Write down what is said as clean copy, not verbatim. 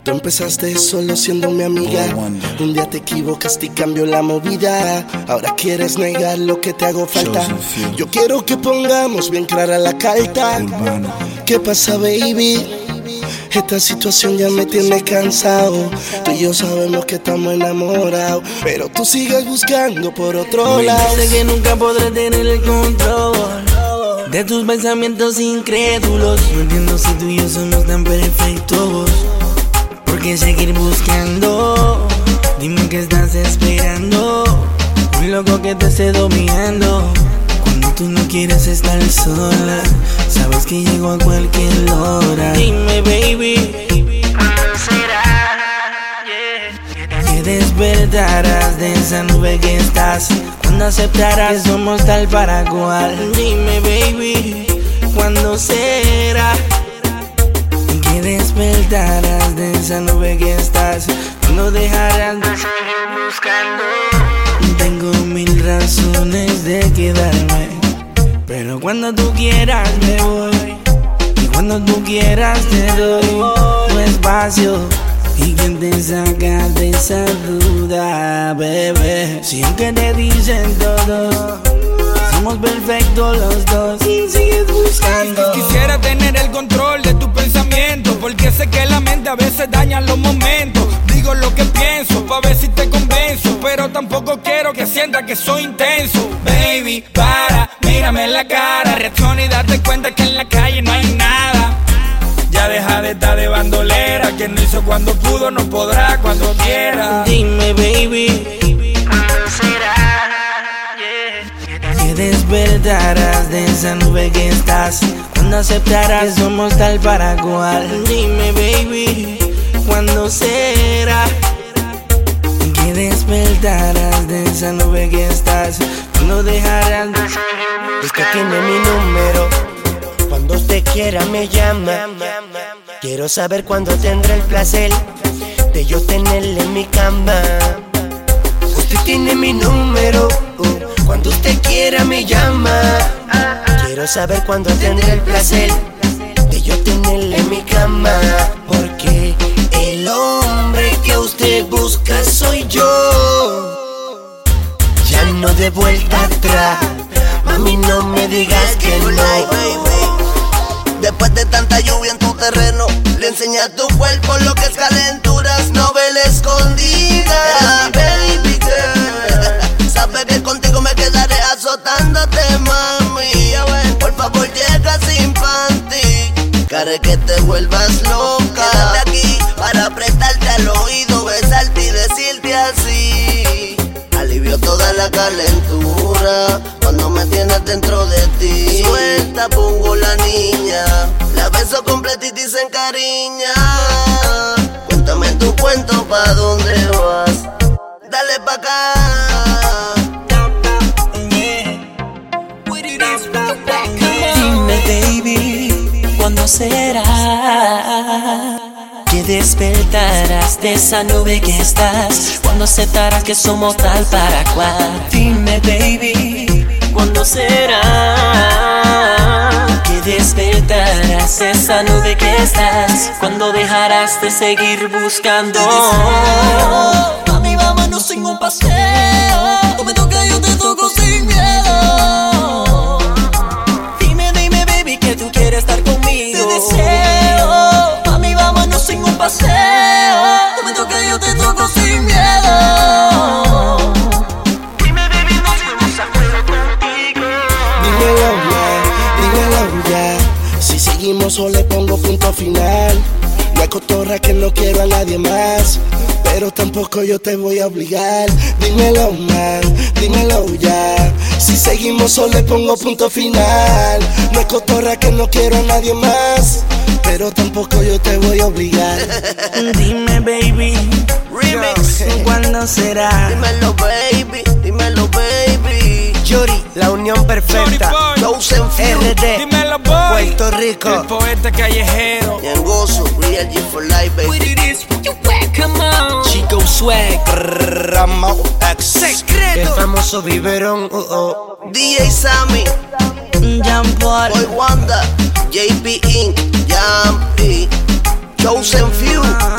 Tú empezaste solo siendo mi amiga. Un día te equivocaste y cambió la movida. Ahora quieres negar lo que te hago falta. Yo quiero que pongamos bien clara la carta. ¿Qué pasa, baby? Esta situación ya me tiene cansado. Tú y yo sabemos que estamos enamorados, pero tú sigues buscando por otro lado. Sé que nunca podré tener el control de tus pensamientos incrédulos. No entiendo si tú y yo somos tan perfectos. ¿Por qué seguir buscando? Dime qué estás esperando. Un loco que te esté dominando. Cuando tú no quieres estar sola, sabes que llego a cualquier hora. Dime, baby, ¿cuándo será? Que despertarás de esa nube que estás. Cuando aceptarás que somos tal para cual. Dime, baby, ¿cuándo será? Que despertarás de esa nube que estás. Cuando dejarás de seguir buscando. Tengo mil razones de quedarme, pero cuando tú quieras me voy. Y cuando tú quieras te doy tu espacio. ¿Y quién te saca de esa duda, bebé? Si aunque te dicen todo, somos perfectos los dos y sigues buscando. Quisiera tener el control de tu pensamiento, porque sé que la mente a veces daña los momentos. Digo lo que pienso, pa' ver si te convenzo, pero tampoco quiero que sientas que soy intenso. Baby, mírame en la cara, reacciona y date cuenta que en la calle no hay nada. Ya deja de estar de bandolera, que no hizo cuando pudo, no podrá cuando quiera. Dime, baby, ¿cuándo será? Que despertarás de esa nube que estás. Cuando aceptarás que somos tal para cual. Dime, baby, ¿cuándo será? Que despertarás de esa nube que estás. Cuando dejarás de seguir buscando. Usted tiene mi número. Cuando usted quiera me llama. Quiero saber cuándo tendré el placer de yo tenerle en mi cama. Usted tiene mi número. Cuando usted quiera me llama. Quiero saber cuándo tendré el placer de yo tenerle en mi cama. Porque el hombre que usted busca soy yo. Ya no de vuelta atrás. Mami, no me digas que no. Después de tanta lluvia en tu terreno, le enseña a tu cuerpo lo que es calenturas, novela escondida. Baby girl, sabes que contigo me quedaré azotándote, mami. Por favor llega sin panty, care que te vuelvas loca. Quédate aquí para apretarte al oído, besarte y decirte así. Alivio toda la calentura cuando me tienes dentro de ti. Suelta, pongo la niña, la beso completita y se encariña. Cuéntame tu cuento, ¿pa' dónde vas? Dale pa' acá. Dime, baby, ¿cuándo será? Que despertarás de esa nube que estás. Cuando aceptarás que somos tal para cual. Dime, baby, ¿cuándo será? Que despertarás de esa nube que estás. Cuando dejarás de seguir buscando. Mami, vámonos en un paseo. Tú me tocas, yo te toco sin miedo. Dime, baby, que tú quieres estar conmigo. Te deseo. Mami, vámonos en un paseo. Tú me tocas, yo te toco sin miedo. Dime, baby, nos fuimos a juego contigo. Dímelo ya. Si seguimos o le pongo punto final. No hay cotorra que no quiero a nadie más, pero tampoco yo te voy a obligar. Dímelo, man, dímelo ya. Si seguimos o le pongo punto final. No hay cotorra que no quiero a nadie más, pero tampoco yo te voy a obligar. Dime, baby, Remix. ¿cuándo será? Dímelo, baby, dímelo, baby. Yuri, la unión perfecta. Chosen Few, RD, Dímelo, boy. Puerto Rico. El poeta callejero. Ñangoso, Real G for life, baby. Chico Swag, Ramo X, Secreto. el famoso biberón. DJ Sammy, Jean Paul, Boy Wanda, JP Inc., Jam P, Chosen Few.